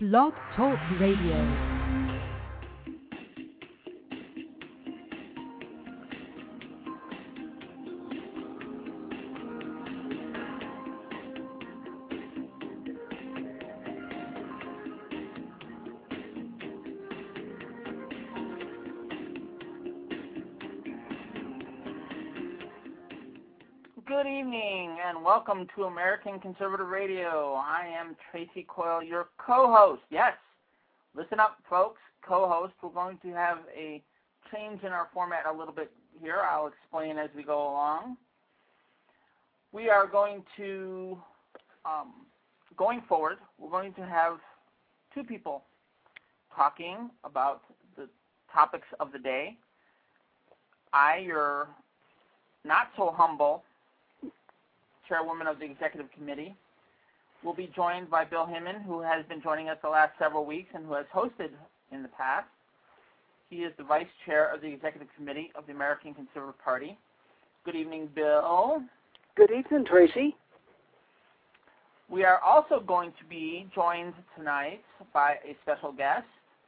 Blog Talk Radio. Good evening and welcome to American Conservative Radio. I am Tracy Coyle, your co-host. Yes, listen up, folks. Co-host. We're going to have a change in our format a little bit here. I'll explain as we go along. We are going to, going forward, we're going to have two people talking about the topics of the day. I, your not so humble Chairwoman of the Executive Committee, will be joined by Bill Hinman, who has been joining us the last several weeks and who has hosted in the past. He is the Vice Chair of the Executive Committee of the American Conservative Party. Good evening, Bill. Good evening, Tracy. We are also going to be joined tonight by a special guest.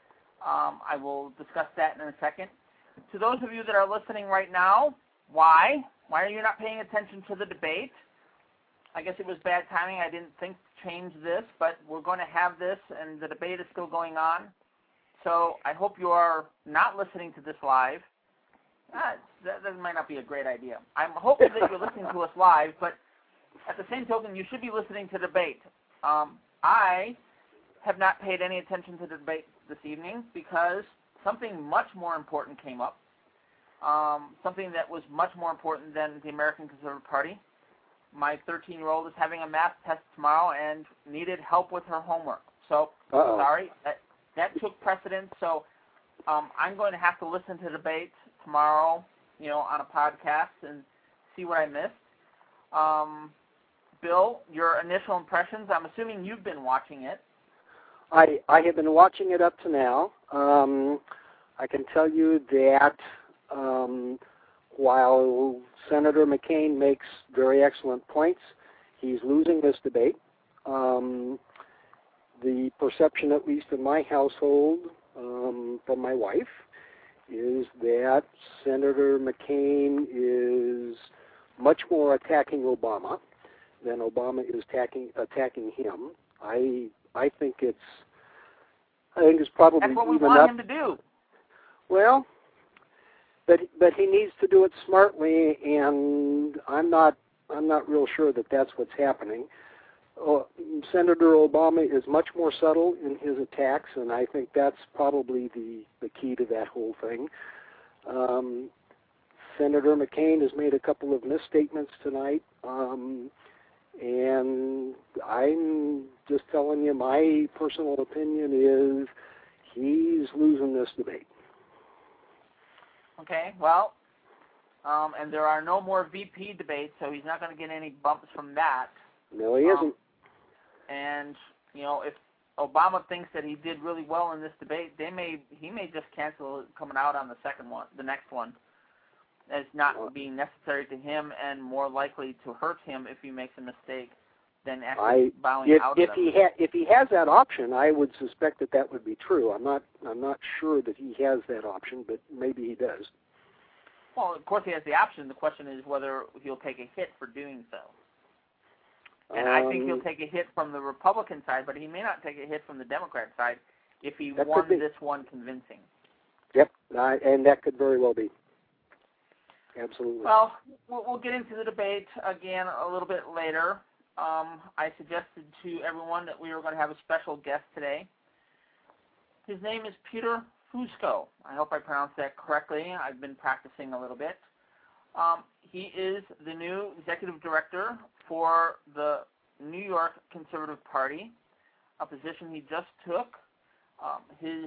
I will discuss that in a second. To those of you that are listening right now, why? Why are you not paying attention to the debate? I guess it was bad timing. I didn't think to change this, but we're going to have this, and the debate is still going on. So I hope you are not listening to this live. That might not be a great idea. I'm hoping that you're listening to us live, but at the same token, you should be listening to the debate. I have not paid any attention to the debate this evening because something much more important came up, something that was much more important than the American Conservative Party. My 13-year-old is having a math test tomorrow and needed help with her homework. So, sorry, that took precedence. So I'm going to have to listen to the debate tomorrow, on a podcast and see what I missed. Bill, your initial impressions, I'm assuming you've been watching it. I have been watching it up to now. I can tell you that while Senator McCain makes very excellent points, he's losing this debate. The perception, at least in my household, from my wife, is that Senator McCain is much more attacking Obama than Obama is attacking him. I think it's probably that's what we even want up. him to do. Well, but he needs to do it smartly, and I'm not real sure that that's what's happening. Senator Obama is much more subtle in his attacks, and I think that's probably the key to that whole thing. Senator McCain has made a couple of misstatements tonight, and I'm just telling you my personal opinion is he's losing this debate. Okay, well, and there are no more VP debates, so he's not going to get any bumps from that. No, he isn't. And, if Obama thinks that he did really well in this debate, he may just cancel it coming out on the next one, as not being necessary to him and more likely to hurt him if he makes a mistake than actually bowing out of them. If he has that option, I would suspect that would be true. I'm not sure that he has that option, but maybe he does. Well, of course he has the option. The question is whether he'll take a hit for doing so. And I think he'll take a hit from the Republican side, but he may not take a hit from the Democrat side if he won this one convincing. Yep, and that could very well be. Absolutely. Well, we'll get into the debate again a little bit later. I suggested to everyone that we were going to have a special guest today. His name is Peter Fusco. I hope I pronounced that correctly. I've been practicing a little bit. He is the new executive director for the New York Conservative Party, a position he just took. His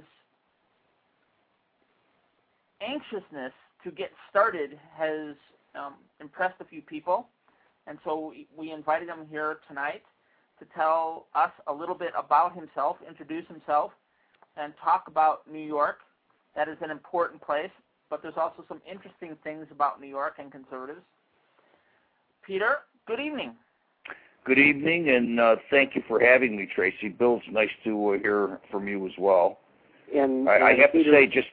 anxiousness to get started has impressed a few people, and so we invited him here tonight to tell us a little bit about himself, introduce himself, and talk about New York. That is an important place, but there's also some interesting things about New York and conservatives. Peter, good evening. Good evening, and thank you for having me, Tracy. Bill, it's nice to hear from you as well. And I have to Peter, say, just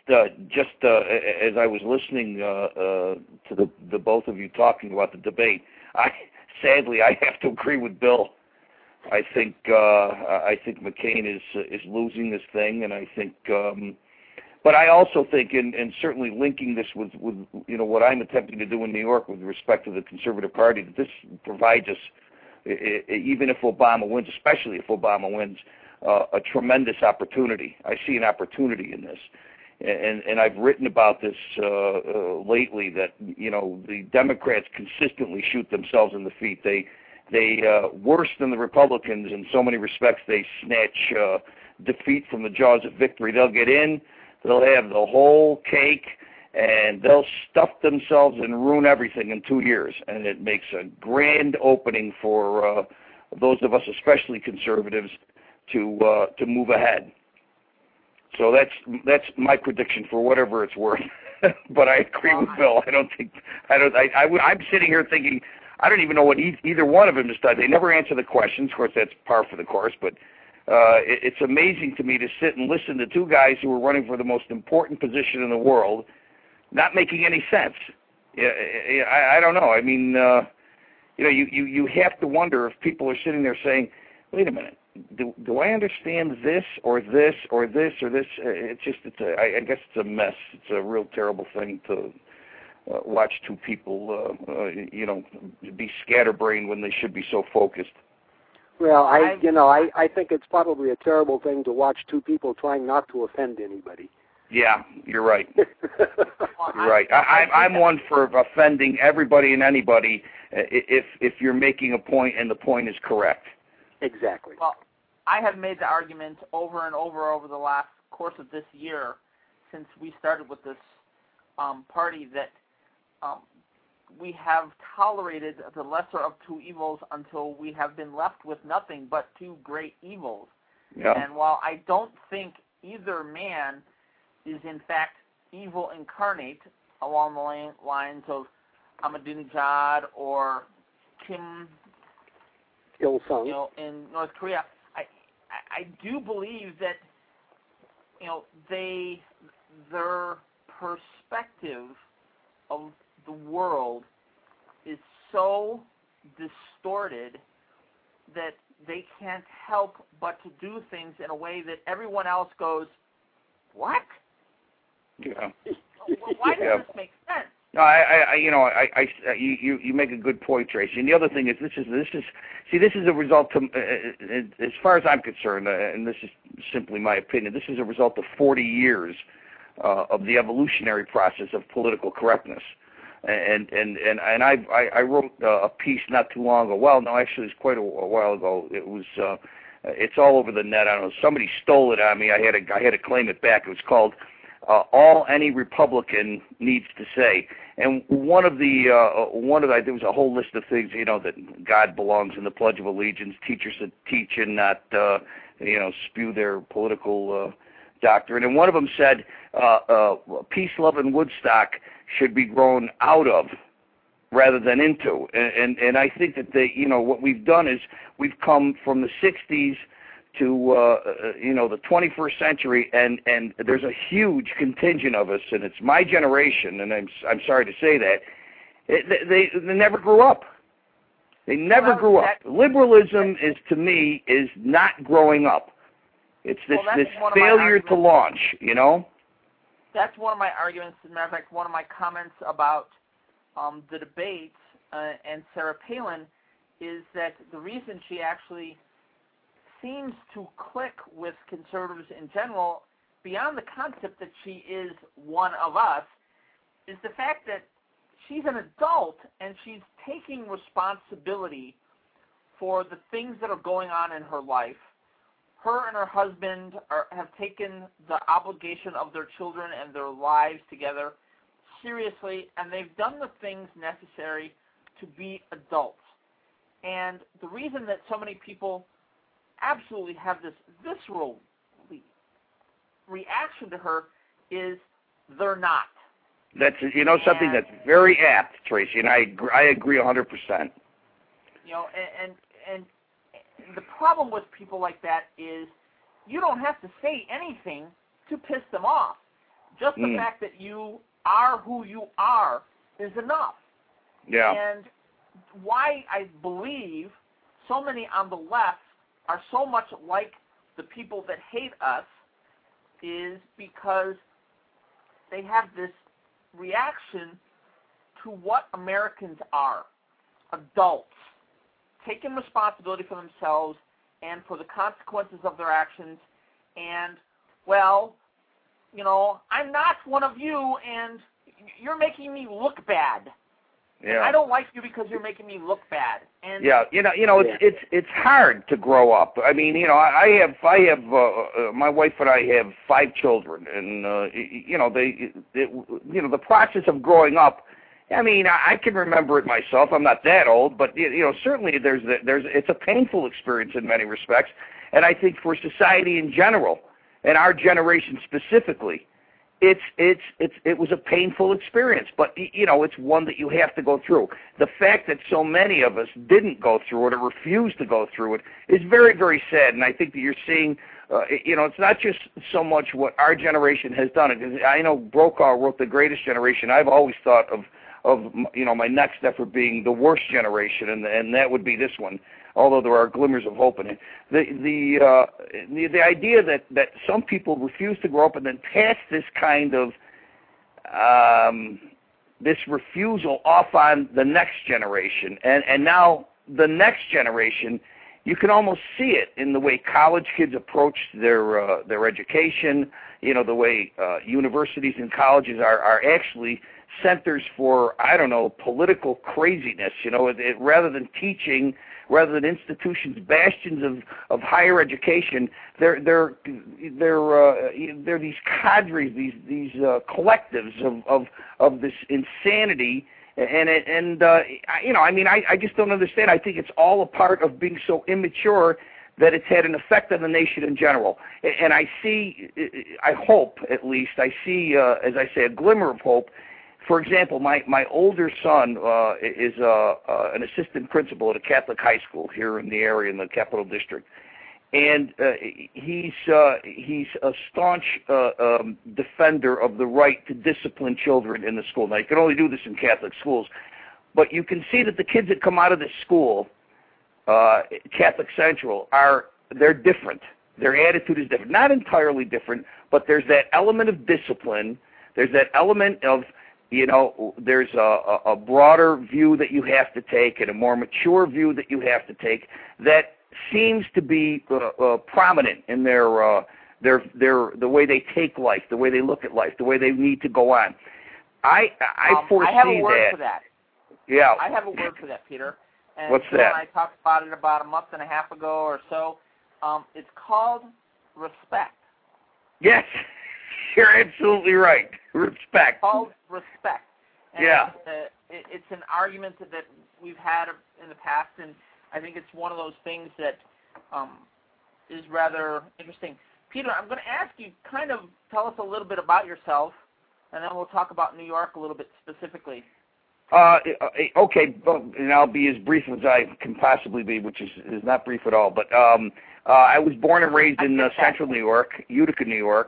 as I was listening to the both of you talking about the debate, sadly I have to agree with Bill. I think McCain is losing this thing, and I think, but I also think, and certainly linking this with what I'm attempting to do in New York with respect to the Conservative Party, that this provides us, even if Obama wins, especially if Obama wins, a tremendous opportunity. I see an opportunity in this, and I've written about this lately. That the Democrats consistently shoot themselves in the feet. They worse than the Republicans in so many respects. They snatch defeat from the jaws of victory. They'll get in, they'll have the whole cake, and they'll stuff themselves and ruin everything in 2 years. And it makes a grand opening for those of us, especially conservatives, to move ahead. So that's my prediction for whatever it's worth. But I agree with Bill. I'm sitting here thinking, I don't even know what either one of them has done. They never answer the questions. Of course, that's par for the course. But it's amazing to me to sit and listen to two guys who are running for the most important position in the world, not making any sense. I don't know. I mean, you have to wonder if people are sitting there saying, "Wait a minute, do I understand this or this or this or this?" I guess it's a mess. It's a real terrible thing to watch two people, be scatterbrained when they should be so focused. Well, I think it's probably a terrible thing to watch two people trying not to offend anybody. Yeah, you're right. You're right. I'm one for offending everybody and anybody if you're making a point and the point is correct. Exactly. Well, I have made the argument over and over the last course of this year, since we started with this party, that we have tolerated the lesser of two evils until we have been left with nothing but two great evils. Yeah. And while I don't think either man is in fact evil incarnate along the lines of Ahmadinejad or Kim Il-sung, in North Korea, I do believe that their perspective of the world is so distorted that they can't help but to do things in a way that everyone else goes, "What? Yeah. Why does this make sense?" No, you make a good point, Tracy. And the other thing is, this is a result as far as I'm concerned, and this is simply my opinion. This is a result of 40 years of the evolutionary process of political correctness. And I wrote a piece not too long ago. Well, no, actually, it's quite a while ago. It was. It's all over the net. I don't know. Somebody stole it on me. I had to claim it back. It was called "All Any Republican Needs to Say." And there was a whole list of things, that God belongs in the Pledge of Allegiance. Teachers should teach and not, spew their political doctrine. And one of them said, peace, love, and Woodstock should be grown out of rather than into. And I think that what we've done is we've come from the 60s to the 21st century, and there's a huge contingent of us, and it's my generation, and I'm sorry to say that, they never grew up. They never grew up. Liberalism to me is not growing up. It's this failure to launch, That's one of my arguments. As a matter of fact, one of my comments about the debates and Sarah Palin is that the reason she actually seems to click with conservatives in general, beyond the concept that she is one of us, is the fact that she's an adult and she's taking responsibility for the things that are going on in her life. Her and her husband have taken the obligation of their children and their lives together seriously, and they've done the things necessary to be adults. And the reason that so many people absolutely have this visceral reaction to her is they're not. That's something that's very apt, Tracy, and I agree 100%. And and the problem with people like that is you don't have to say anything to piss them off. Just the fact that you are who you are is enough. Yeah. And why I believe so many on the left are so much like the people that hate us is because they have this reaction to what Americans are. Adults taking responsibility for themselves and for the consequences of their actions, and, well, you know, I'm not one of you, and you're making me look bad. Yeah. I don't like you because you're making me look bad. And yeah, it's hard to grow up. I mean, you know, I have my wife and I have 5 children, and the process of growing up. I mean, I can remember it myself. I'm not that old, but certainly it's a painful experience in many respects, and I think for society in general, and our generation specifically, it was a painful experience, but it's one that you have to go through. The fact that so many of us didn't go through it or refused to go through it is very, very sad, and I think that you're seeing. It's not just so much what our generation has done. Because I know Brokaw wrote The Greatest Generation. I've always thought of my next effort being The Worst Generation, and that would be this one. Although there are glimmers of hope in it, the idea that some people refuse to grow up and then pass this kind of this refusal off on the next generation, and now the next generation, you can almost see it in the way college kids approach their education. The way universities and colleges are actually centers for, I don't know, political craziness. Rather than teaching. Rather than institutions, bastions of higher education, they're these cadres, these collectives of this insanity, I just don't understand. I think it's all a part of being so immature that it's had an effect on the nation in general. And I hope, as I say, a glimmer of hope. For example, my older son is an assistant principal at a Catholic high school here in the area in the Capital District, and he's a staunch defender of the right to discipline children in the school. Now, you can only do this in Catholic schools, but you can see that the kids that come out of this school, Catholic Central, they're different. Their attitude is different. Not entirely different, but there's that element of discipline. There's that element of there's a broader view that you have to take and a more mature view that you have to take that seems to be prominent in the way they take life, the way they look at life, the way they need to go on. I foresee that. I have a word for that. Yeah. I have a word for that, Peter. And what's that? I talked about it about a month and a half ago or so. It's called respect. Yes. You're absolutely right. Respect. Called respect. And yeah. It's an argument that we've had in the past, and I think it's one of those things that is rather interesting. Peter, I'm going to ask you kind of tell us a little bit about yourself, and then we'll talk about New York a little bit specifically. Okay, and I'll be as brief as I can possibly be, which is not brief at all. But I was born and raised in central New York, Utica, New York.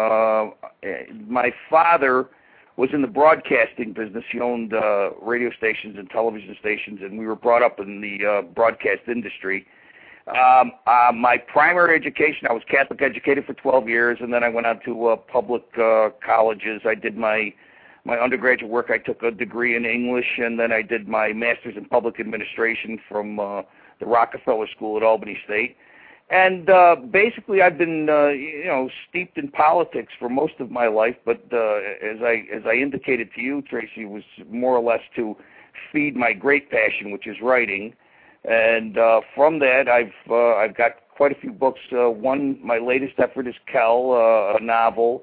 My father was in the broadcasting business. He owned radio stations and television stations, and we were brought up in the broadcast industry. My primary education, I was Catholic educated for 12 years, and then I went on to public colleges. I did my undergraduate work. I took a degree in English, and then I did my master's in public administration from the Rockefeller School at Albany State. And basically, I've been steeped in politics for most of my life. But as I indicated to you, Tracy, was more or less to feed my great passion, which is writing. And from that, I've got quite a few books. My latest effort is Kel, a novel.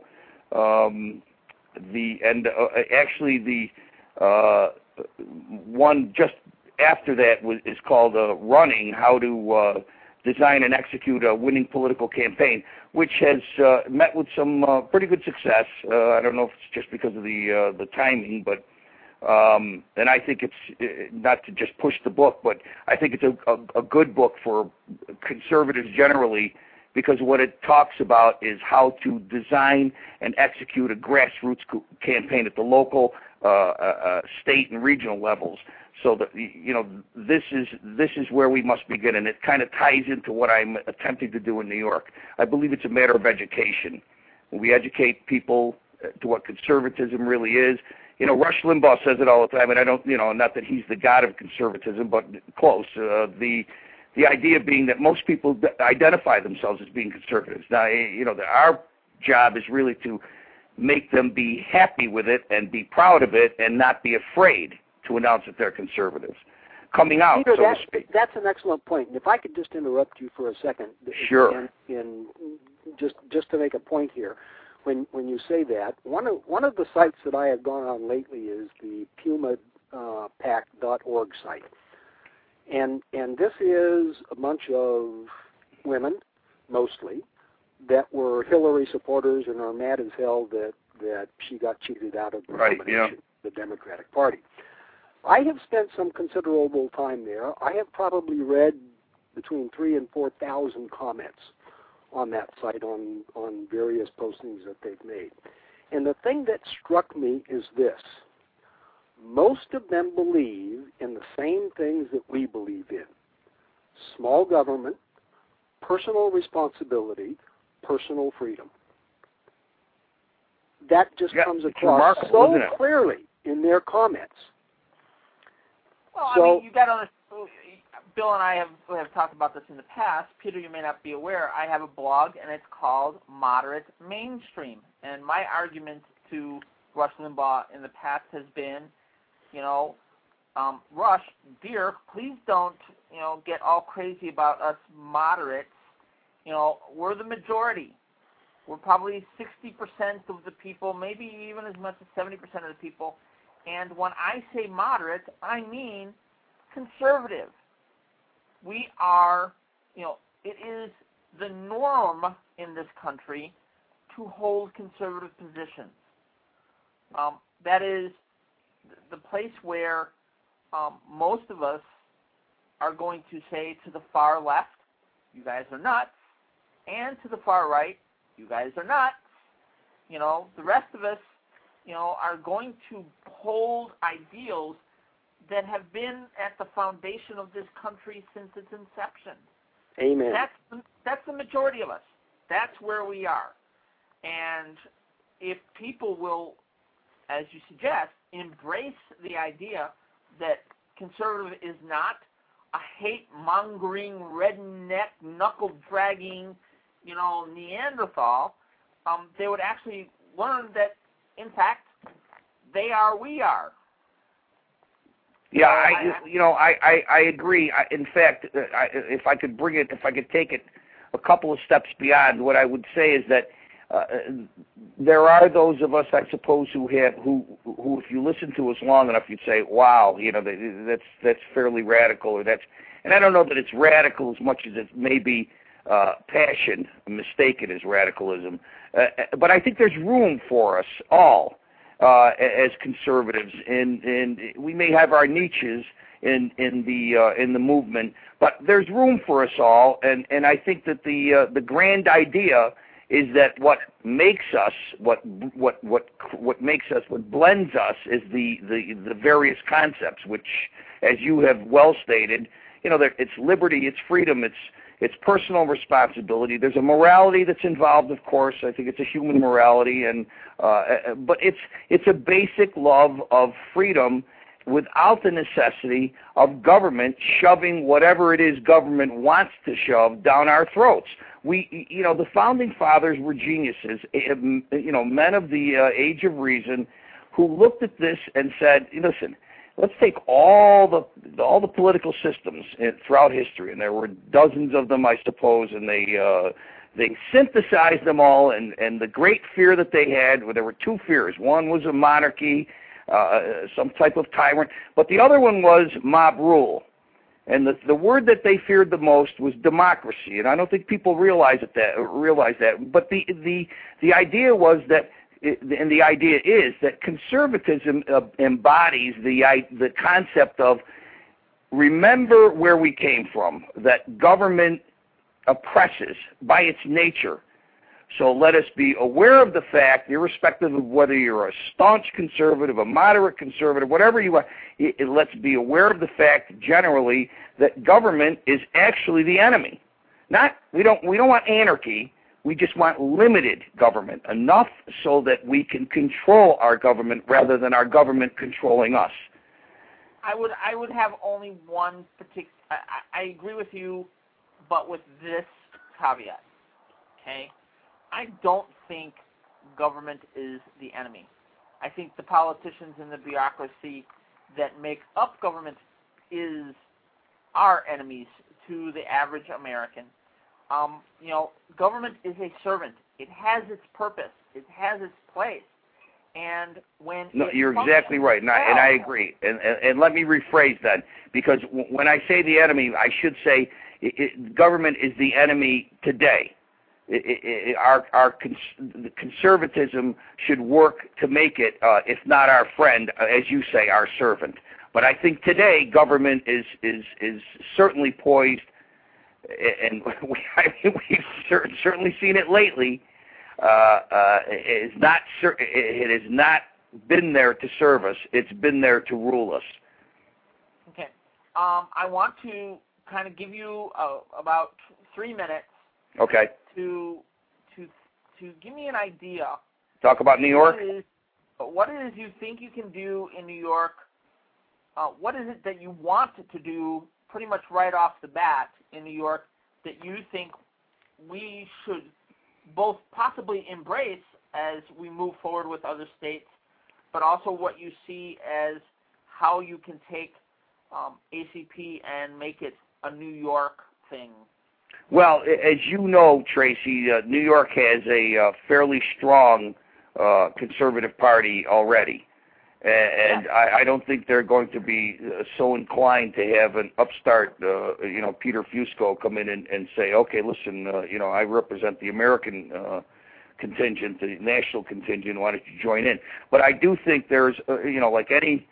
The one just after that is called Running: How to Design and Execute a Winning Political Campaign, which has met with some pretty good success. I don't know if it's just because of the timing, but And I think it's not to just push the book, but I think it's a good book for conservatives generally, because what it talks about is how to design and execute a grassroots campaign at the local, state, and regional levels. So that, you know, this is where we must begin, and it kind of ties into what I'm attempting to do in New York. I believe it's a matter of education. When we educate people to what conservatism really is. You know, Rush Limbaugh says it all the time, and I don't, you know, not that he's the god of conservatism, but close. The idea being that most people identify themselves as being conservatives. Now, you know, our job is really to make them be happy with it and be proud of it and not be afraid to announce that they're conservatives. Coming out, Peter, so to speak. That's an excellent point. And if I could just interrupt you for a second. Sure. And just to make a point here. When you say that, one of the sites that I have gone on lately is the PumaPact.org site, and this is a bunch of women, mostly, that were Hillary supporters and are mad as hell that she got cheated out of the nomination, the Democratic Party. I have spent some considerable time there. I have probably read between 3,000 and 4,000 comments on that site on various postings that they've made. And the thing that struck me is this. Most of them believe in the same things that we believe in. Small government, personal responsibility, personal freedom. That just comes across so clearly in their comments. Well, I mean, you got to understand. Bill and I have talked about this in the past. Peter, you may not be aware, I have a blog, and it's called Moderate Mainstream. And my argument to Rush Limbaugh in the past has been, you know, Rush, dear, please don't, you know, get all crazy about us moderates. You know, we're the majority. We're probably 60% of the people, maybe even as much as 70% of the people. And when I say moderate, I mean conservative. We are, you know, it is the norm in this country to hold conservative positions. That is the place where most of us are going to say to the far left, you guys are nuts, and to the far right, you guys are nuts. You know, the rest of us, you know, are going to hold ideals that have been at the foundation of this country since its inception. Amen. That's the majority of us. That's where we are. And if people will, as you suggest, embrace the idea that conservative is not a hate-mongering, redneck, knuckle-dragging, you know, Neanderthal, they would actually learn that, in fact, they are, we are. Yeah, I agree. In fact, if I could take it a couple of steps beyond, what I would say is that there are those of us, I suppose, who if you listen to us long enough, you'd say, "Wow, you know, that's fairly radical," or that's. And I don't know that it's radical as much as it may be passion mistaken as radicalism. But I think there's room for us all. As conservatives, and we may have our niches in the movement, but there's room for us all, and I think that the grand idea is that what makes us, what makes us, what blends us, is the various concepts, which, as you have well stated, you know, it's liberty, it's freedom, it's personal responsibility. There's a morality that's involved, of course. I think it's a human morality, but it's a basic love of freedom without the necessity of government shoving whatever it is government wants to shove down our throats. You know, the founding fathers were geniuses, you know, men of the age of reason, who looked at this and said, listen, let's take all the political systems throughout history, and there were dozens of them, I suppose, and they synthesized them all. And the great fear that they had, well, there were two fears. One was a monarchy, some type of tyrant, but the other one was mob rule. And the word that they feared the most was democracy. And I don't think people realize that. But the idea was that and the idea is that conservatism embodies the concept of remember where we came from, that government oppresses by its nature. So let us be aware of the fact, irrespective of whether you're a staunch conservative, a moderate conservative, whatever you are, let's be aware of the fact generally that government is actually the enemy. We don't want anarchy. We just want limited government, enough so that we can control our government rather than our government controlling us. I would have only one particular. I agree with you, but with this caveat. Okay, I don't think government is the enemy. I think the politicians and the bureaucracy that make up government are enemies to the average American. Government is a servant. It has its purpose. It has its place. And when you're exactly right, and I agree. And let me rephrase that, because when I say the enemy, I should say government is the enemy today. The conservatism should work to make it, if not our friend, as you say, our servant. But I think today government is certainly poised, and we've certainly seen it lately. It has not been there to serve us. It's been there to rule us. Okay. I want to kind of give you about 3 minutes. Okay. To give me an idea. Talk about New York. What it is you think you can do in New York? What is it that you want to do pretty much right off the bat in New York that you think we should both possibly embrace as we move forward with other states, but also what you see as how you can take ACP and make it a New York thing? Well, as you know, Tracy, New York has a fairly strong conservative party already. And I don't think they're going to be so inclined to have an upstart, Peter Fusco come in and say, okay, listen, I represent the American contingent, the national contingent, why don't you join in? But I do think there's, like any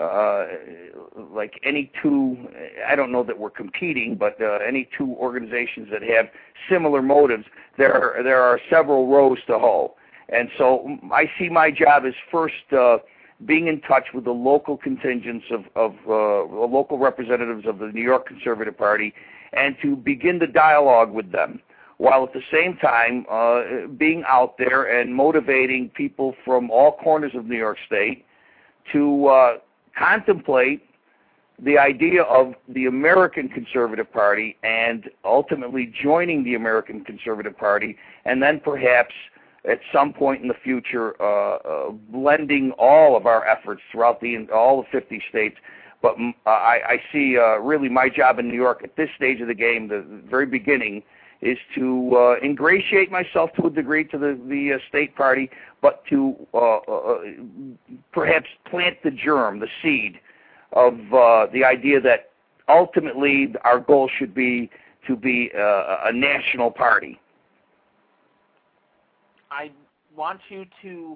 two, I don't know that we're competing, but any two organizations that have similar motives, there are several rows to hoe. And so I see my job as first being in touch with the local contingents of local representatives of the New York Conservative Party and to begin the dialogue with them, while at the same time being out there and motivating people from all corners of New York State to contemplate the idea of the American Conservative Party and ultimately joining the American Conservative Party, and then perhaps at some point in the future blending all of our efforts throughout all the 50 states. But I see really my job in New York at this stage of the game, the very beginning, is to ingratiate myself to a degree to the state party, but to perhaps plant the germ, the seed of the idea that ultimately our goal should be to be a national party. I want you to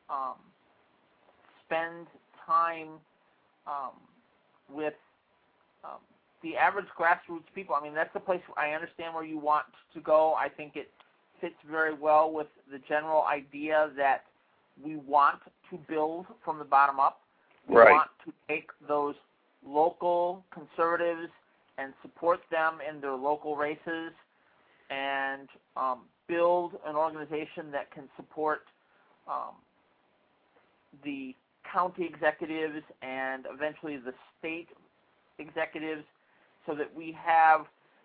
spend time with the average grassroots people. I mean, that's the place I understand where you want to go. I think it fits very well with the general idea that we want to build from the bottom up. We want to take those local conservatives and support them in their local races and build an organization that can support the county executives and eventually the state executives, so that we have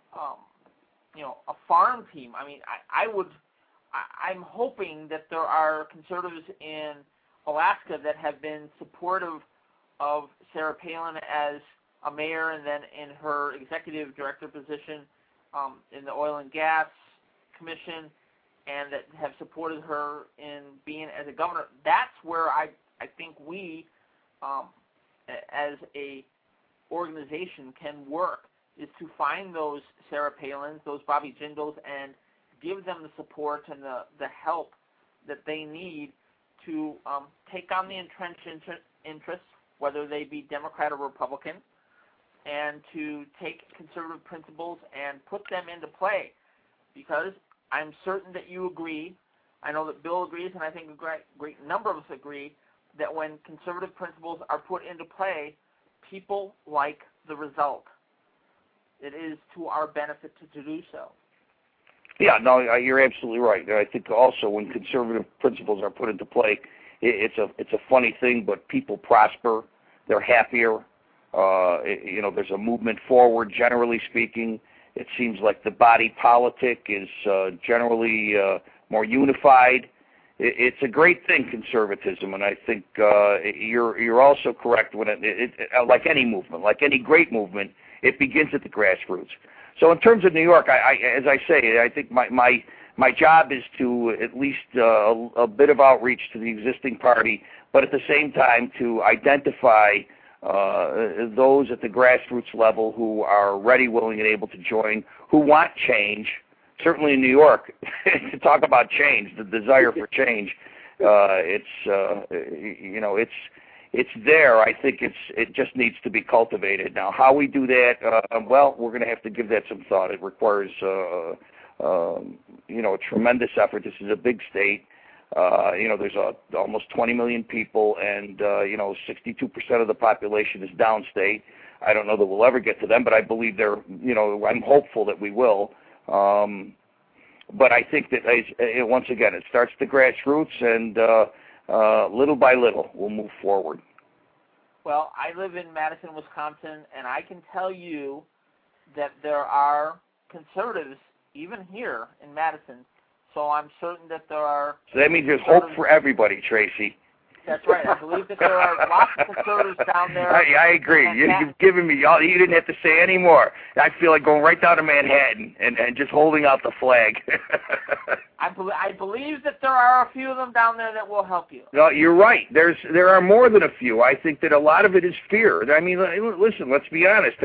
a farm team. I mean, I'm hoping that there are conservatives in Alaska that have been supportive of Sarah Palin as a mayor and then in her executive director position in the Oil and Gas Commission, and that have supported her in being as a governor. That's where I think we, as a organization, can work, is to find those Sarah Palins, those Bobby Jindals, and give them the support and the help that they need to take on the entrenched interests, whether they be Democrat or Republican, and to take conservative principles and put them into play. Because I'm certain that you agree, I know that Bill agrees, and I think a great number of us agree, that when conservative principles are put into play, people like the result. It is to our benefit to do so. Yeah, no, you're absolutely right. I think also when conservative principles are put into play, it's a funny thing, but people prosper. They're happier. There's a movement forward, generally speaking. It seems like the body politic is generally more unified. It's a great thing, conservatism, and I think you're also correct when it like any movement, like any great movement, it begins at the grassroots. So in terms of New York, as I say, I think my job is to at least a bit of outreach to the existing party, but at the same time to identify those at the grassroots level who are ready, willing, and able to join, who want change. Certainly in New York, to talk about change, the desire for change, it's there. I think it just needs to be cultivated. Now, how we do that, well, we're going to have to give that some thought. It requires, a tremendous effort. This is a big state. There's almost 20 million people, and 62% of the population is downstate. I don't know that we'll ever get to them, but I believe I'm hopeful that we will. But I think that once again, it starts at the grassroots, and little by little, we'll move forward. Well, I live in Madison, Wisconsin, and I can tell you that there are conservatives even here in Madison. So I'm certain that there are. So that means there's hope for everybody, Tracy. That's right. I believe that there are lots of conservatives down there. I agree. You've given me. You didn't have to say any more. I feel like going right down to Manhattan and just holding out the flag. I believe that there are a few of them down there that will help you. No, you're right. There are more than a few. I think that a lot of it is fear. I mean, listen. Let's be honest.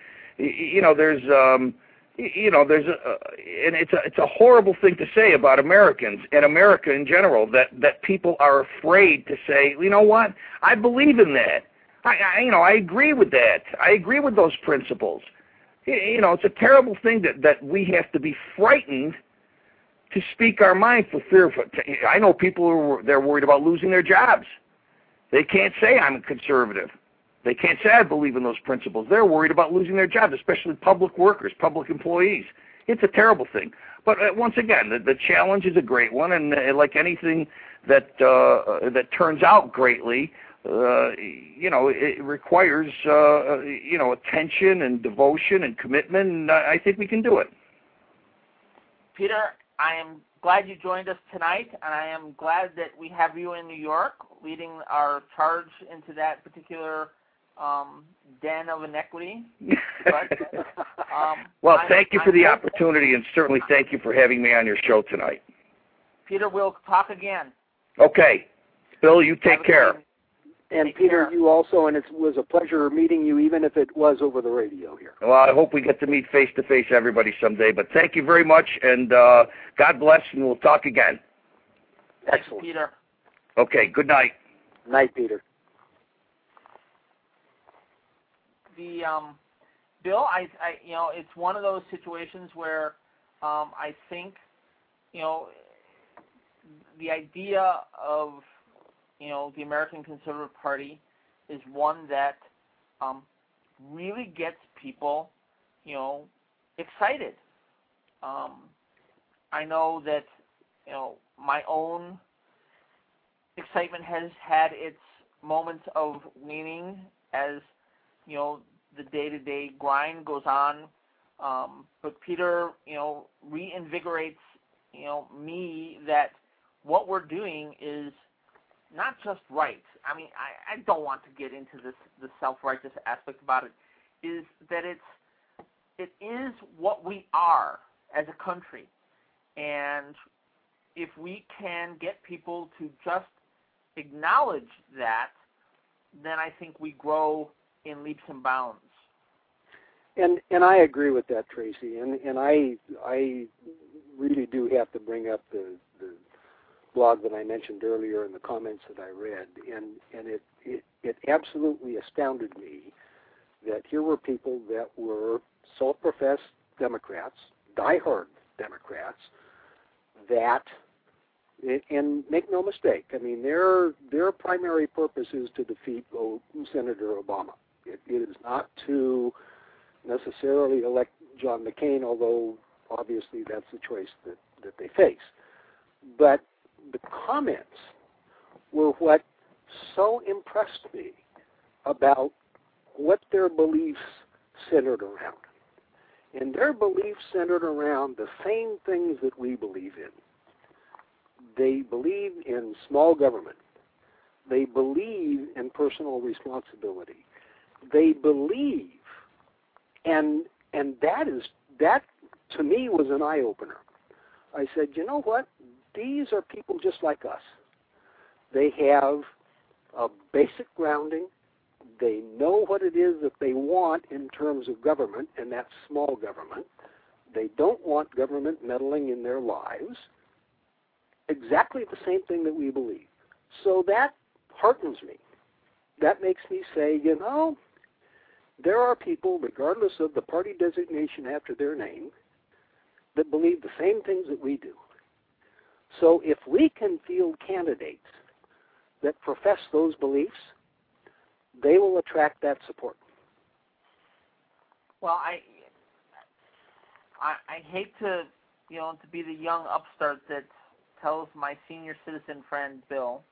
And it's a horrible thing to say about Americans and America in general, that people are afraid to say, you know what, I believe in that. I agree with that. I agree with those principles. It's a terrible thing that we have to be frightened to speak our mind for fear. I know people they're worried about losing their jobs. They can't say I'm a conservative. They can't say I believe in those principles. They're worried about losing their jobs, especially public workers, public employees. It's a terrible thing. But once again, the challenge is a great one, and like anything that turns out greatly, it requires attention and devotion and commitment, and I think we can do it. Peter, I am glad you joined us tonight, and I am glad that we have you in New York leading our charge into that particular den of inequity. But, well, thank you for the opportunity, and certainly thank you for having me on your show tonight. Peter, we'll talk again. Okay. Bill, you take care. And Peter, you also, and it was a pleasure meeting you, even if it was over the radio here. Well, I hope we get to meet face-to-face everybody someday, but thank you very much, and God bless, and we'll talk again. Excellent. Thanks, Peter. Okay, good night. Night, Peter. Bill, it's one of those situations where I think, the idea of, the American Conservative Party is one that really gets people, excited. I know that, my own excitement has had its moments of waning as, the day-to-day grind goes on. But Peter, reinvigorates, me that what we're doing is not just right. I mean, I don't want to get into the self-righteous aspect about it, is that it is what we are as a country. And if we can get people to just acknowledge that, then I think we grow in leaps and bounds. And I agree with that, Tracy. And I really do have to bring up the blog that I mentioned earlier and the comments that I read, and it absolutely astounded me that here were people that were self-professed Democrats, diehard Democrats, that, and make no mistake, I mean, their primary purpose is to defeat Senator Obama. It is not to necessarily elect John McCain, although obviously that's the choice that they face. But the comments were what so impressed me about what their beliefs centered around. And their beliefs centered around the same things that we believe in. They believe in small government. They believe in personal responsibility. They believe, and that to me was an eye-opener. I said, you know what? These are people just like us. They have a basic grounding. They know what it is that they want in terms of government, and that's small government. They don't want government meddling in their lives. Exactly the same thing that we believe. So that heartens me. That makes me say, you know, there are people, regardless of the party designation after their name, that believe the same things that we do. So if we can field candidates that profess those beliefs, they will attract that support. Well, I hate to to be the young upstart that tells my senior citizen friend Bill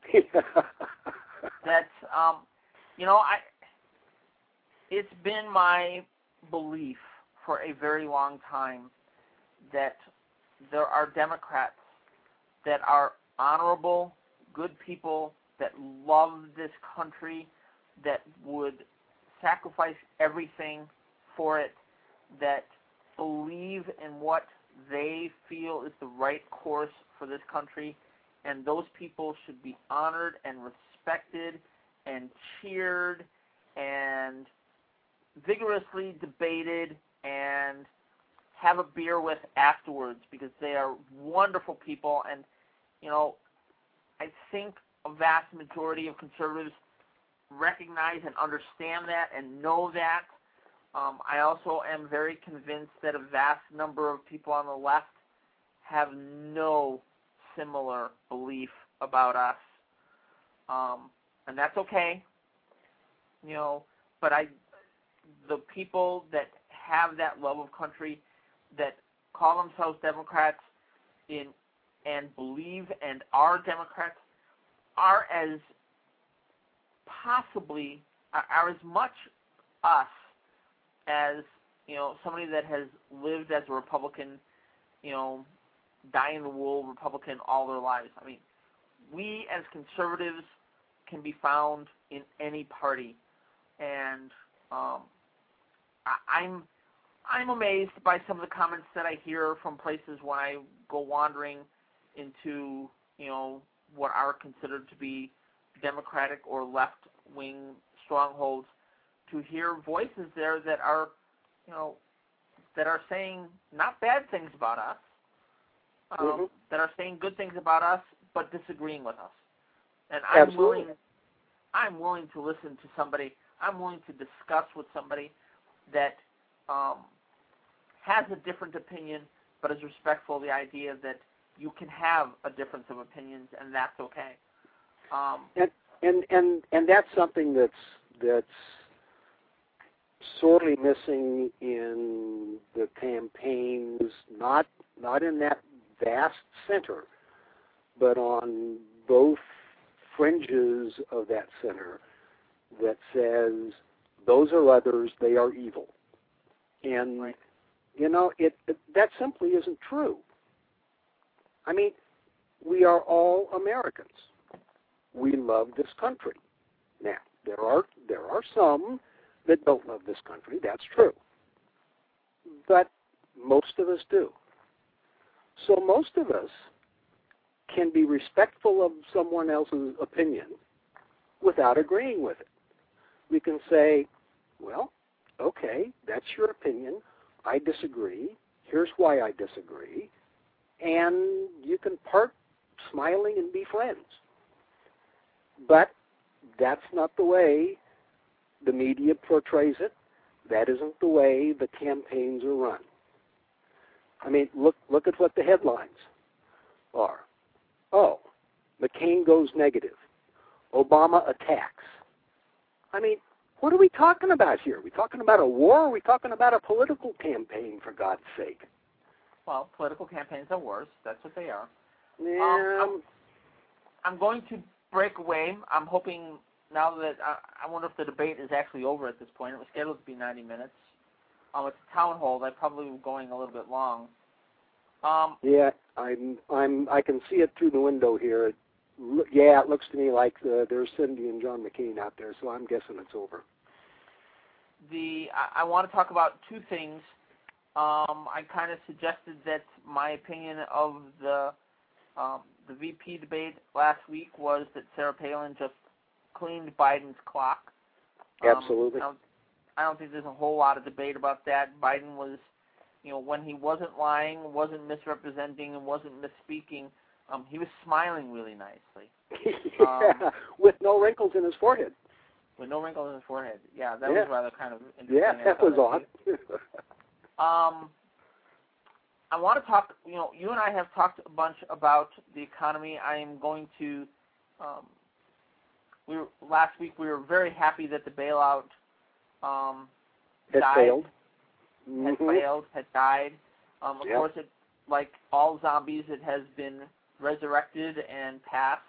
that it's been my belief for a very long time that there are Democrats that are honorable, good people that love this country, that would sacrifice everything for it, that believe in what they feel is the right course for this country, and those people should be honored and respected and cheered and vigorously debated and have a beer with afterwards, because they are wonderful people. And I think a vast majority of conservatives recognize and understand that and know that. I also am very convinced that a vast number of people on the left have no similar belief about us, and that's okay. But the people that have that love of country, that call themselves Democrats and believe and are Democrats, are as much us as somebody that has lived as a Republican, dyed-in-the-wool Republican all their lives. I mean, we as conservatives can be found in any party, and I'm amazed by some of the comments that I hear from places when I go wandering into what are considered to be Democratic or left-wing strongholds, to hear voices there that are saying not bad things about us, that are saying good things about us, but disagreeing with us. And I'm willing to listen to somebody. I'm willing to discuss with somebody that has a different opinion, but is respectful of the idea that you can have a difference of opinions, and that's okay. And that's something that's sorely missing in the campaigns, not in that vast center, but on both fringes of that center, that says those are others, they are evil. And right. That simply isn't true. I mean, we are all Americans. We love this country. Now, there are some that don't love this country. That's true. But most of us do. So most of us can be respectful of someone else's opinion without agreeing with it. We can say, well, okay, that's your opinion. I disagree. Here's why I disagree. And you can part smiling and be friends. But that's not the way the media portrays it. That isn't the way the campaigns are run. I mean, look at what the headlines are. Oh, McCain goes negative. Obama attacks. I mean, what are we talking about here? Are we talking about a war? Or are we talking about a political campaign, for God's sake? Well, political campaigns are wars. That's what they are. Yeah. I'm going to break away. I'm hoping now that I wonder if the debate is actually over at this point. It was scheduled to be 90 minutes. It's a town hall. I probably was going a little bit long. Yeah, I can see it through the window here. Yeah, it looks to me like there's Cindy and John McCain out there, so I'm guessing it's over. I want to talk about two things. I kind of suggested that my opinion of the VP debate last week was that Sarah Palin just cleaned Biden's clock. Absolutely. I don't think there's a whole lot of debate about that. Biden was, when he wasn't lying, wasn't misrepresenting, and wasn't misspeaking, he was smiling really nicely. Yeah, with no wrinkles in his forehead. With no wrinkles in his forehead. Yeah, that was rather kind of interesting. Yeah, that was odd. I want to talk, you and I have talked a bunch about the economy. I am going to, last week we were very happy that the bailout had failed. Had died. Of course, it, like all zombies, it has been resurrected and passed.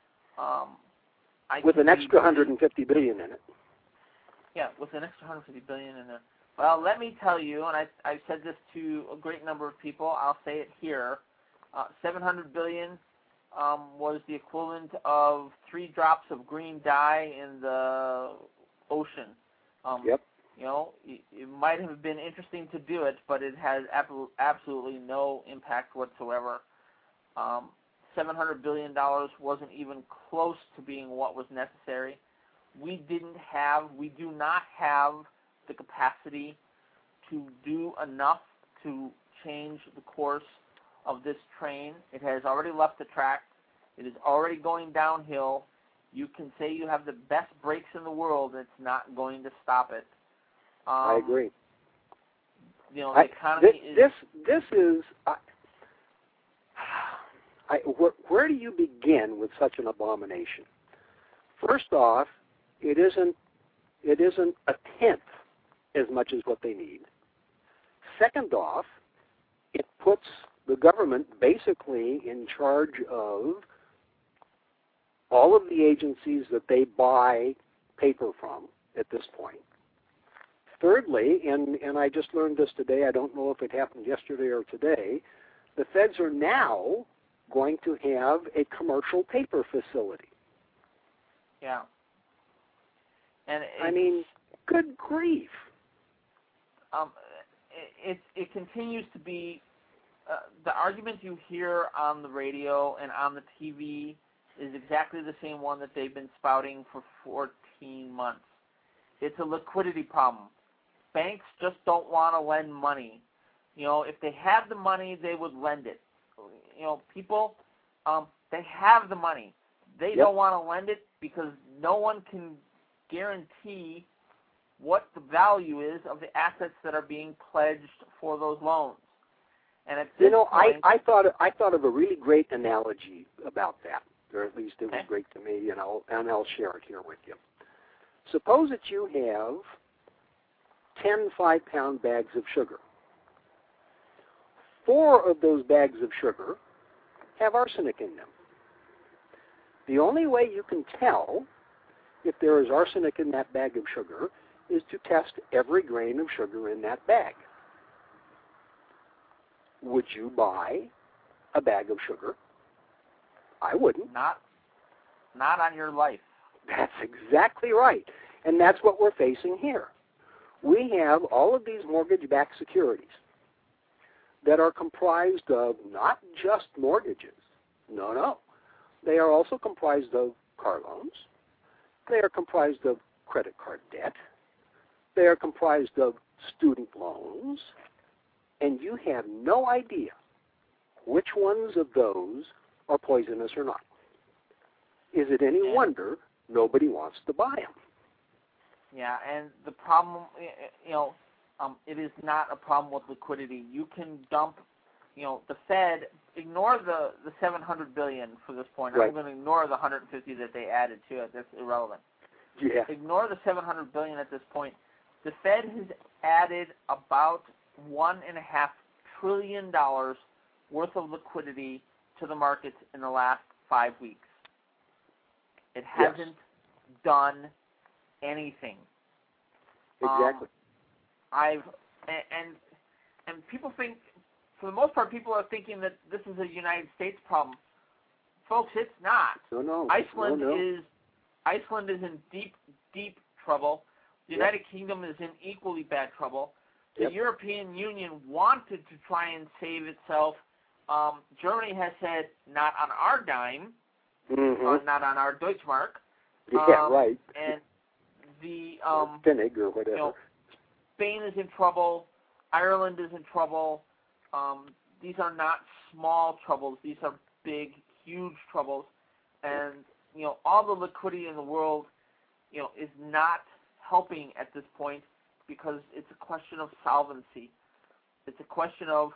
With an extra $150 billion in it. Yeah, with an extra $150 billion in it. Well, let me tell you, and I've said this to a great number of people. I'll say it here: $700 billion was the equivalent of 3 drops of green dye in the ocean. Yep. It might have been interesting to do it, but it has absolutely no impact whatsoever. $700 billion wasn't even close to being what was necessary. We do not have the capacity to do enough to change the course of this train. It has already left the track. It is already going downhill. You can say you have the best brakes in the world, and it's not going to stop it. I agree. The economy This is. Where do you begin with such an abomination? First off, it isn't a tenth as much as what they need. Second off, it puts the government basically in charge of all of the agencies that they buy paper from at this point. Thirdly, and I just learned this today, I don't know if it happened yesterday or today, the feds are now going to have a commercial paper facility. Yeah. And I mean, good grief. It continues to be the argument you hear on the radio and on the TV is exactly the same one that they've been spouting for 14 months. It's a liquidity problem. Banks just don't want to lend money. If they had the money, they would lend it. People, they have the money. They don't want to lend it because no one can guarantee what the value is of the assets that are being pledged for those loans. And at this point, I thought of a really great analogy about that, or at least it was great to me, and I'll share it here with you. Suppose that you have 10 5-pound bags of sugar. 4 of those bags of sugar have arsenic in them. The only way you can tell if there is arsenic in that bag of sugar is to test every grain of sugar in that bag. Would you buy a bag of sugar? I wouldn't. Not on your life. That's exactly right. And that's what we're facing here. We have all of these mortgage-backed securities that are comprised of not just mortgages. No. They are also comprised of car loans. They are comprised of credit card debt. They are comprised of student loans. And you have no idea which ones of those are poisonous or not. Is it any wonder nobody wants to buy them? Yeah, and the problem, it is not a problem with liquidity. You can dump, the Fed, ignore the $700 billion for this point. Right. I'm going to ignore the 150 that they added to it. That's irrelevant. Yeah. Ignore the $700 billion at this point. The Fed has added about $1.5 trillion worth of liquidity to the markets in the last 5 weeks. It hasn't done anything. Exactly. And people think, for the most part, people are thinking that this is a United States problem. Folks, it's not. No. Iceland is in deep trouble. The United Kingdom is in equally bad trouble. The European Union wanted to try and save itself. Germany has said, not on our dime, or not on our Deutschmark. Right. And the Finnig or whatever. Spain is in trouble. Ireland is in trouble. These are not small troubles. These are big, huge troubles. And, all the liquidity in the world, is not helping at this point because it's a question of solvency. It's a question of,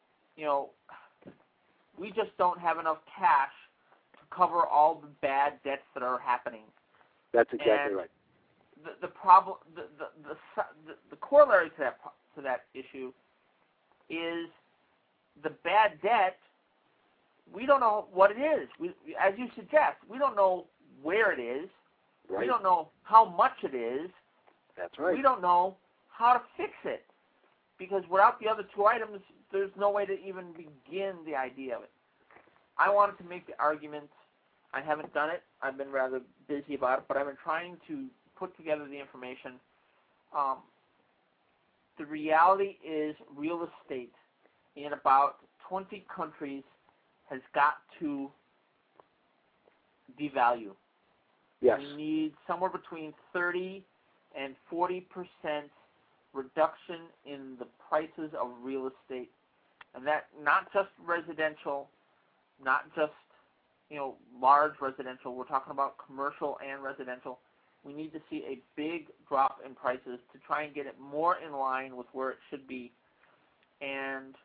we just don't have enough cash to cover all the bad debts that are happening. That's exactly right. The problem, the corollary to that issue is the bad debt. We don't know what it is. As you suggest, we don't know where it is. Right. We don't know how much it is. That's right. We don't know how to fix it because without the other two items, there's no way to even begin the idea of it. I wanted to make the argument. I haven't done it. I've been rather busy about it, but I've been trying to put together the information. The reality is real estate in about 20 countries has got to devalue. Yes. We need somewhere between 30 and 40% reduction in the prices of real estate. And that not just residential, not just large residential. We're talking about commercial and residential. We need to see a big drop in prices to try and get it more in line with where it should be. And,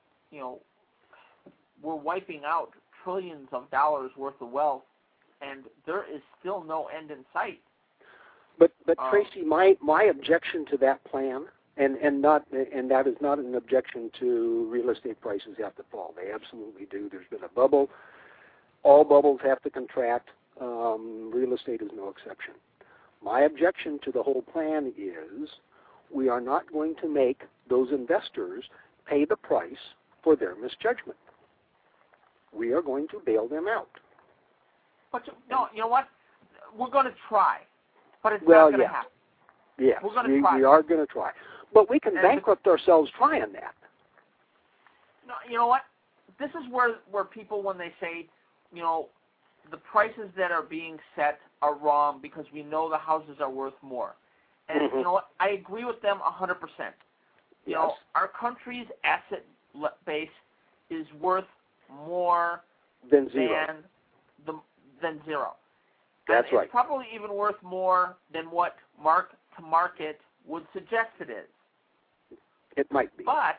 we're wiping out trillions of dollars worth of wealth, and there is still no end in sight. But Tracy, my objection to that plan, and that is not an objection to real estate prices have to fall. They absolutely do. There's been a bubble. All bubbles have to contract. Real estate is no exception. My objection to the whole plan is we are not going to make those investors pay the price for their misjudgment. We are going to bail them out. But you know what? We're going to try, but it's not going to happen. Yes, we're going to try. We are going to try. But we can bankrupt ourselves trying that. No, you know what? This is where people, when they say, the prices that are being set are wrong because we know the houses are worth more. And you know what? I agree with them 100%. Our country's asset base is worth more than zero. Than zero. That's and right. It's probably even worth more than what mark-to-market would suggest it is. It might be. But,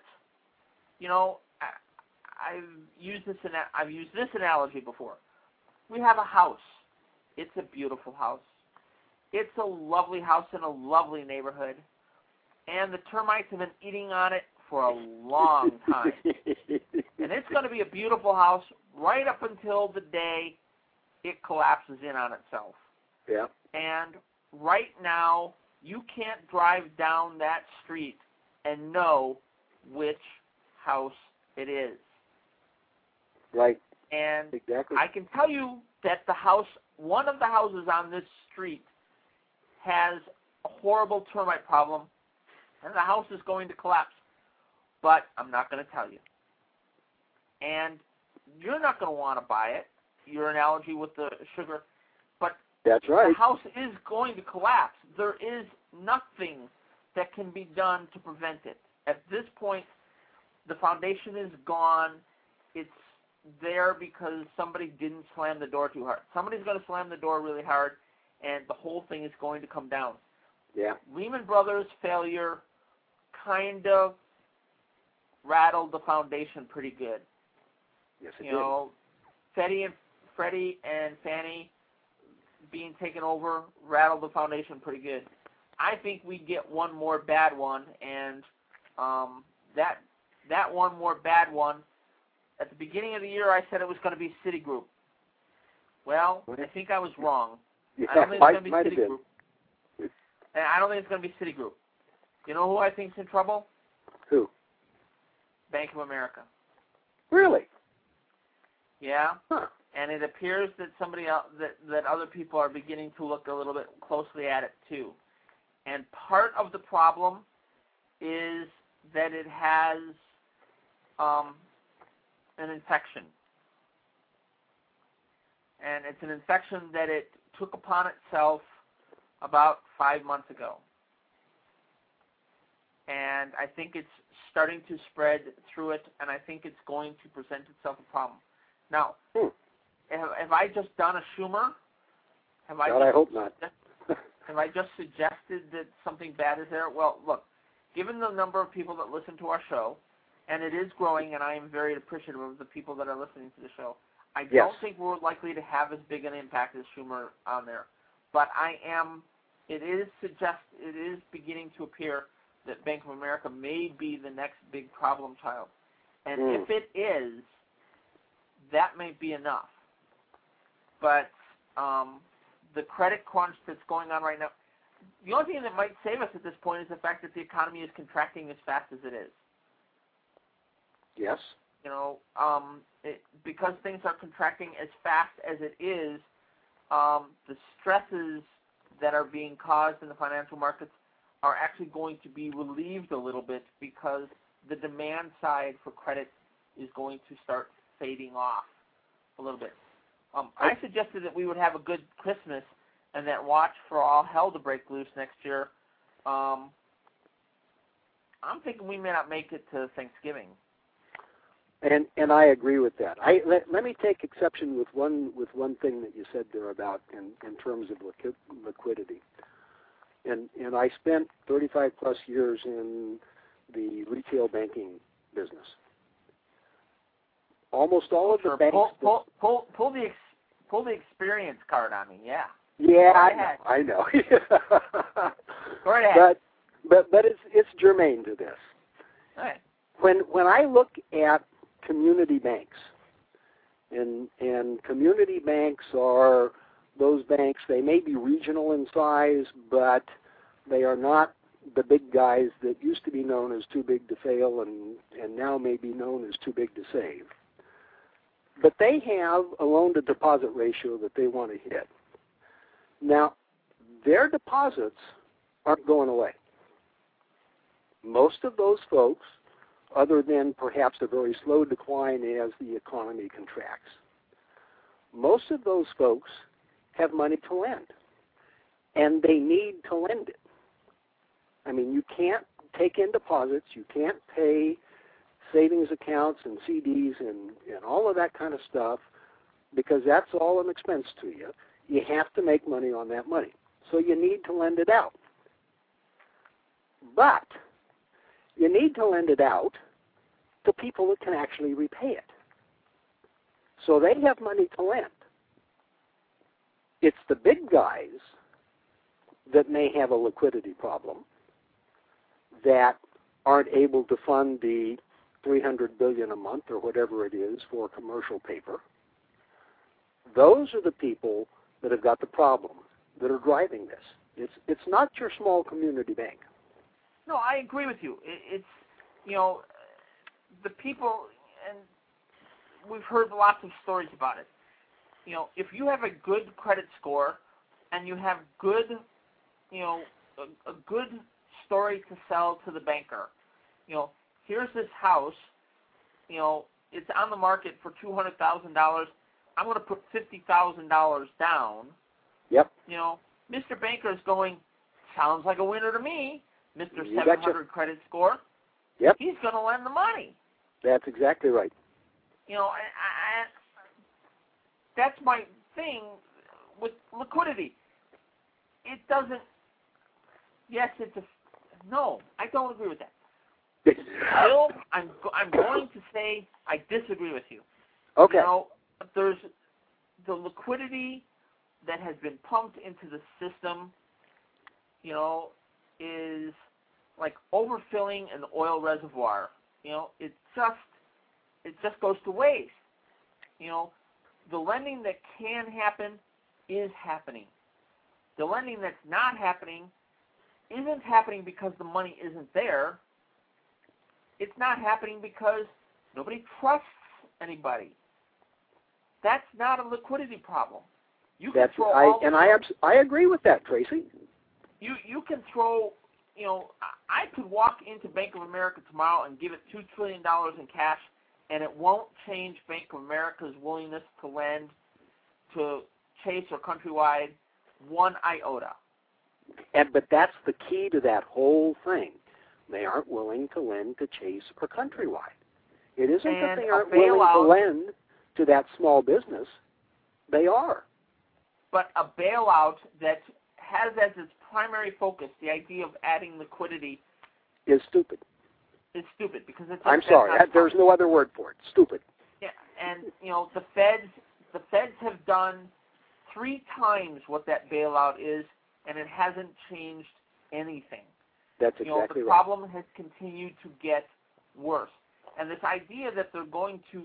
I've used this analogy before. We have a house. It's a beautiful house. It's a lovely house in a lovely neighborhood. And the termites have been eating on it for a long time. And it's going to be a beautiful house right up until the day it collapses in on itself. Yeah. And right now, you can't drive down that street and know which house it is. Right. And exactly. I can tell you that one of the houses on this street has a horrible termite problem, and the house is going to collapse. But I'm not going to tell you. And you're not going to want to buy it, your analogy with the sugar. But that's right. The house is going to collapse. There is nothing that can be done to prevent it. At this point, the foundation is gone. It's there because somebody didn't slam the door too hard. Somebody's going to slam the door really hard, and the whole thing is going to come down. Yeah. Lehman Brothers' failure kind of rattled the foundation pretty good. Yes, it You know, Freddie and Fannie being taken over rattled the foundation pretty good. I think we get one more bad one, and that one more bad one, at the beginning of the year I said it was going to be Citigroup. Well, I think I was wrong. Yeah, I don't think it's going to be might have Citigroup. And I don't think it's going to be Citigroup. You know who I think's in trouble? Who? Bank of America. Really? Yeah. Huh. And it appears that somebody else, that other people are beginning to look a little bit closely at it too. And part of the problem is that it has an infection. And it's an infection that it took upon itself about 5 months ago. And I think it's starting to spread through it, and I think it's going to present itself a problem. Now, have I just done a Schumer? I hope not. Have I just suggested that something bad is there? Well, look, given the number of people that listen to our show, and it is growing, and I am very appreciative of the people that are listening to the show, I don't think we're likely to have as big an impact as Schumer on there. But it is beginning to appear that Bank of America may be the next big problem child. And if it is, that may be enough. But the credit crunch that's going on right now, the only thing that might save us at this point is the fact that the economy is contracting as fast as it is. Yes. You know, because things are contracting as fast as it is, the stresses that are being caused in the financial markets are actually going to be relieved a little bit because the demand side for credit is going to start fading off a little bit. I suggested that we would have a good Christmas and that watch for all hell to break loose next year. I'm thinking we may not make it to Thanksgiving. And I agree with that. Let me take exception with one thing that you said there about in terms of liquidity. And I spent 35 plus years in the retail banking business. Almost all of the banks. Pull the experience card on me. Yeah. Yeah, I know. Go right ahead. But it's germane to this. All right. When I look at community banks, and community banks are those banks, they may be regional in size, but they are not the big guys that used to be known as too big to fail and now may be known as too big to save. But they have a loan-to-deposit ratio that they want to hit. Now, their deposits aren't going away. Most of those folks, other than perhaps a very slow decline as the economy contracts, most of those folks have money to lend, and they need to lend it. I mean, you can't take in deposits, you can't pay savings accounts and CDs and all of that kind of stuff because that's all an expense to you. You have to make money on that money. So you need to lend it out. But you need to lend it out to people that can actually repay it. So they have money to lend. It's the big guys that may have a liquidity problem that aren't able to fund the $300 billion a month or whatever it is for commercial paper. Those are the people that have got the problem that are driving this. It's not your small community bank. No, I agree with you. It's, you know, the people, and we've heard lots of stories about it. You know, if you have a good credit score and you have good, you know, a good story to sell to the banker, you know, here's this house, you know, it's on the market for $200,000. I'm going to put $50,000 down. Yep. You know, Mr. Banker is going, sounds like a winner to me. Mr. You 700 betcha. credit score. Yep. He's going to lend the money. That's exactly right. You know, that's my thing with liquidity. It doesn't. Yes, no. I don't agree with that. Bill, I'm going to say I disagree with you. Okay. You know, there's the liquidity that has been pumped into the system, you know, is like overfilling an oil reservoir. You know, it just goes to waste. You know, the lending that can happen is happening. The lending that's not happening isn't happening because the money isn't there. It's not happening because nobody trusts anybody. That's not a liquidity problem. You can I agree with that, Tracy. You can throw, you know, I could walk into Bank of America tomorrow and give it $2 trillion in cash, and it won't change Bank of America's willingness to lend to Chase or Countrywide one iota. But that's the key to that whole thing. They aren't willing to lend to Chase or Countrywide. It isn't that they aren't willing to lend to that small business. They are. But a bailout that has as its primary focus the idea of adding liquidity is stupid. It's stupid because it's. I'm sorry. There's no other word for it. Stupid. Yeah, and you know the Feds have done 3 times what that bailout is, and it hasn't changed anything. That's exactly right. The problem has continued to get worse, and this idea that they're going to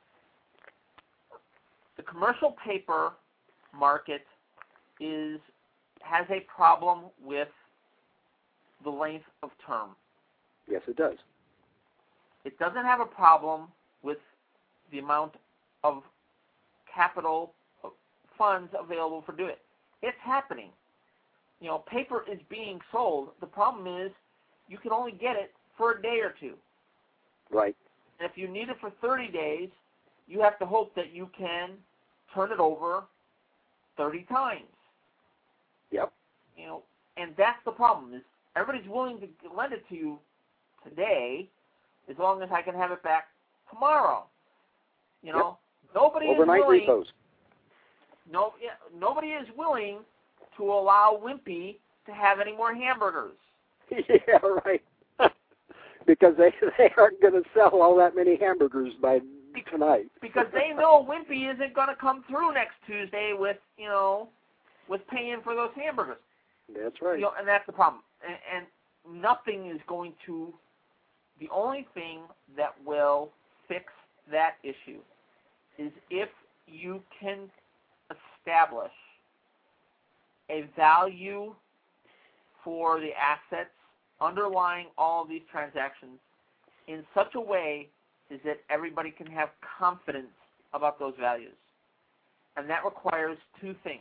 the commercial paper market has a problem with the length of term. Yes, it does. It doesn't have a problem with the amount of capital funds available for doing it. It's happening. You know, paper is being sold. The problem is you can only get it for a day or two. Right. And if you need it for 30 days, you have to hope that you can turn it over 30 times. Yep. You know, and that's the problem is everybody's willing to lend it to you today as long as I can have it back tomorrow. You know, nobody overnight is willing. Repos. Nobody is willing to allow Wimpy to have any more hamburgers. Yeah, right. Because they aren't going to sell all that many hamburgers by tonight. Because they know Wimpy isn't going to come through next Tuesday with paying for those hamburgers. That's right. You know, and that's the problem. And nothing is going to. The only thing that will fix that issue is if you can establish a value for the assets underlying all of these transactions in such a way is that everybody can have confidence about those values. And that requires 2 things.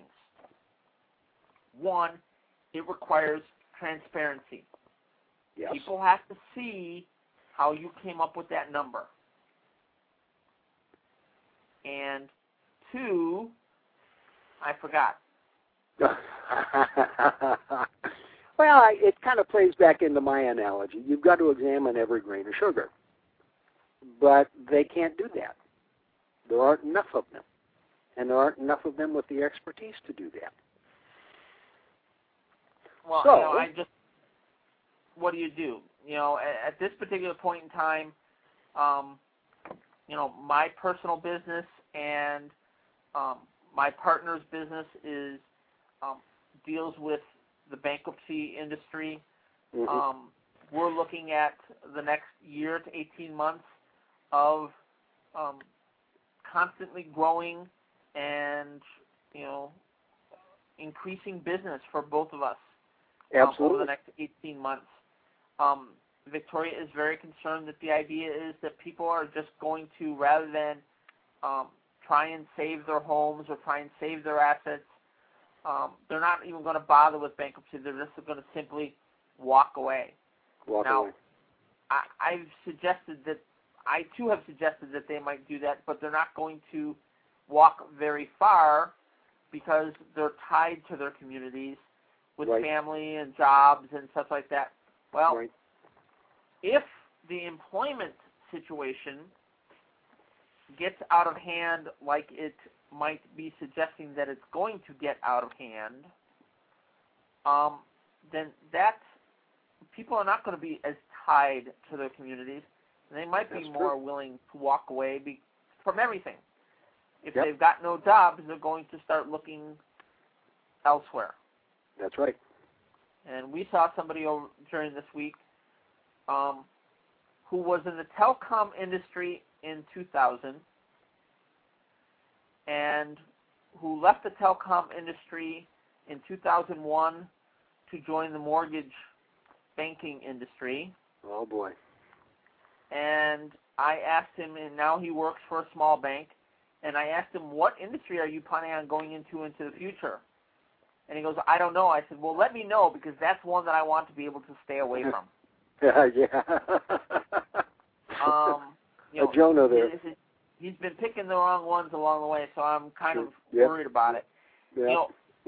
One, it requires transparency. Yes. People have to see how you came up with that number. And 2, I forgot. Well, it kind of plays back into my analogy. You've got to examine every grain of sugar. But they can't do that. There aren't enough of them. And there aren't enough of them with the expertise to do that. Well, what do you do? You know, at this particular point in time, you know, my personal business and my partner's business deals with the bankruptcy industry. Mm-hmm. We're looking at the next year to 18 months of constantly growing and, you know, increasing business for both of us. Absolutely. Over the next 18 months. Victoria is very concerned that the idea is that people are just going to, rather than try and save their homes or try and save their assets, they're not even going to bother with bankruptcy. They're just going to simply walk away. Now, I've suggested that, I too have suggested that they might do that, but they're not going to walk very far because they're tied to their communities with family and jobs and stuff like that. Well, if the employment situation gets out of hand like it might be suggesting that it's going to get out of hand, then people are not going to be as tied to their communities. And they might be more willing to walk away from everything. If they've got no jobs, they're going to start looking elsewhere. That's right. And we saw somebody during this week who was in the telecom industry in 2000 and who left the telecom industry in 2001 to join the mortgage banking industry. Oh, boy. And I asked him, and now he works for a small bank, and I asked him, what industry are you planning on going into the future? And he goes, I don't know. I said, well, let me know, because that's one that I want to be able to stay away from. Jonah there. He's been picking the wrong ones along the way, so I'm kind of worried about it. Yep.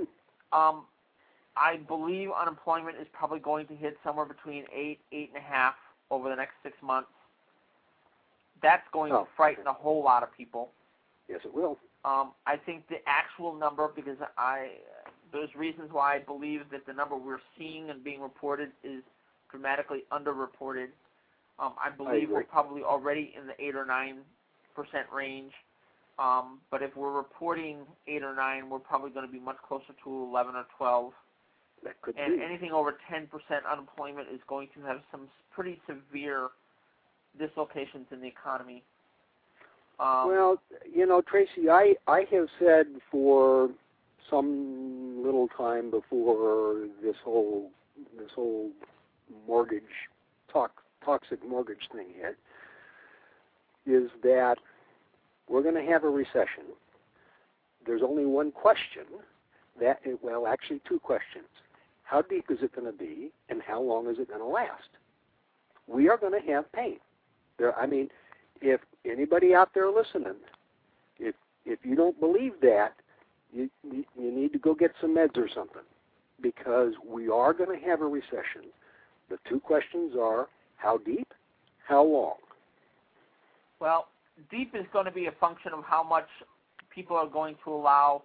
I believe unemployment is probably going to hit somewhere between 8.5 over the next 6 months. That's going to frighten a whole lot of people. Yes, it will. I think the actual number, because there's reasons why I believe that the number we're seeing and being reported is dramatically underreported. I believe we're probably already in the 8 or 9% range. But if we're reporting 8 or 9, we're probably going to be much closer to 11 or 12. That could and be. Anything over 10% unemployment is going to have some pretty severe dislocations in the economy. Well, Tracy, I have said for some little time before this whole mortgage toxic mortgage thing hit, is that we're going to have a recession. There's only one question. Actually two questions. How deep is it going to be, and how long is it going to last? We are going to have pain. If anybody out there listening, if you don't believe that, you need to go get some meds or something, because we are going to have a recession. The two questions are, how deep, how long? Well, deep is going to be a function of how much people are going to allow,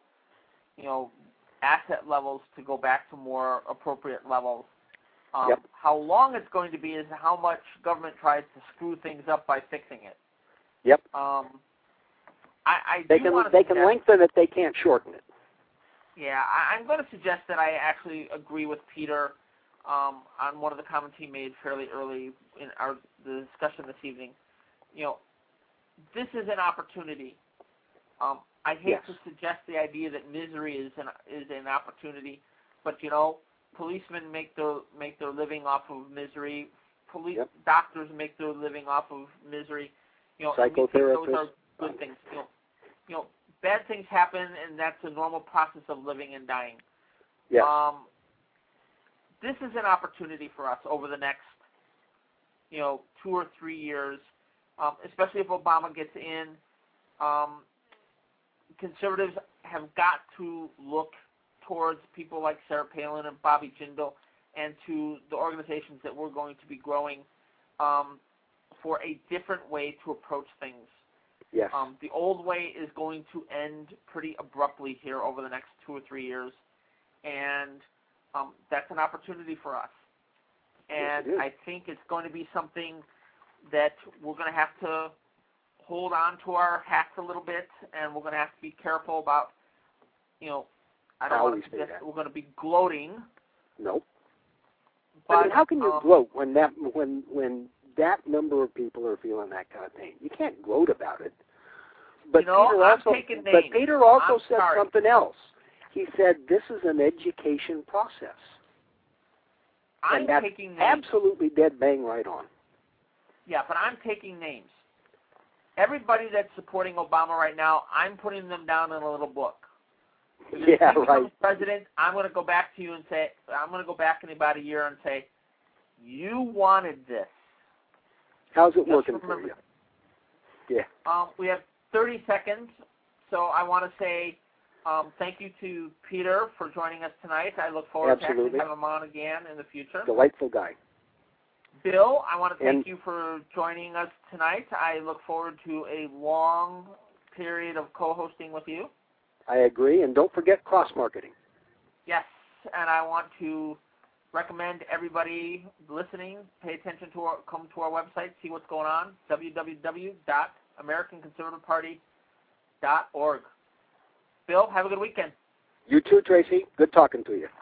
asset levels to go back to more appropriate levels. How long it's going to be is how much government tries to screw things up by fixing it. Yep. They can lengthen it. They can't shorten it. Yeah, I'm going to suggest that I actually agree with Peter on one of the comments he made fairly early in the discussion this evening. This is an opportunity. I hate to suggest the idea that misery is an opportunity, but policemen make their living off of misery. Doctors make their living off of misery. Psychotherapists. Those are good things. Bad things happen, and that's a normal process of living and dying. Yeah. This is an opportunity for us over the next, 2 or 3 years, especially if Obama gets in. Conservatives have got to look towards people like Sarah Palin and Bobby Jindal and to the organizations that we're going to be growing for a different way to approach things. Yes. The old way is going to end pretty abruptly here over the next 2 or 3 years, and that's an opportunity for us. And yes, I think it's going to be something that we're going to have to hold on to our hats a little bit, and we're going to have to be careful about, I don't want to suggest that we're going to be gloating. Nope. But how can you gloat when that number of people are feeling that kind of pain? You can't gloat about it. But Peter also said something else. He said this is an education process. I'm taking names. Absolutely dead bang right on. Yeah, but I'm taking names. Everybody that's supporting Obama right now, I'm putting them down in a little book. If he becomes president, I'm going to go back to you and say, I'm going to go back in about a year and say, you wanted this. How's it working for you? Yeah. We have 30 seconds, so I want to say thank you to Peter for joining us tonight. I look forward to having him on again in the future. Delightful guy. Bill, I want to thank you for joining us tonight. I look forward to a long period of co-hosting with you. I agree, and don't forget cross-marketing. Yes, and I want to recommend everybody listening, pay attention to come to our website, see what's going on, www.americanconservativeparty.org. Bill, have a good weekend. You too, Tracy. Good talking to you.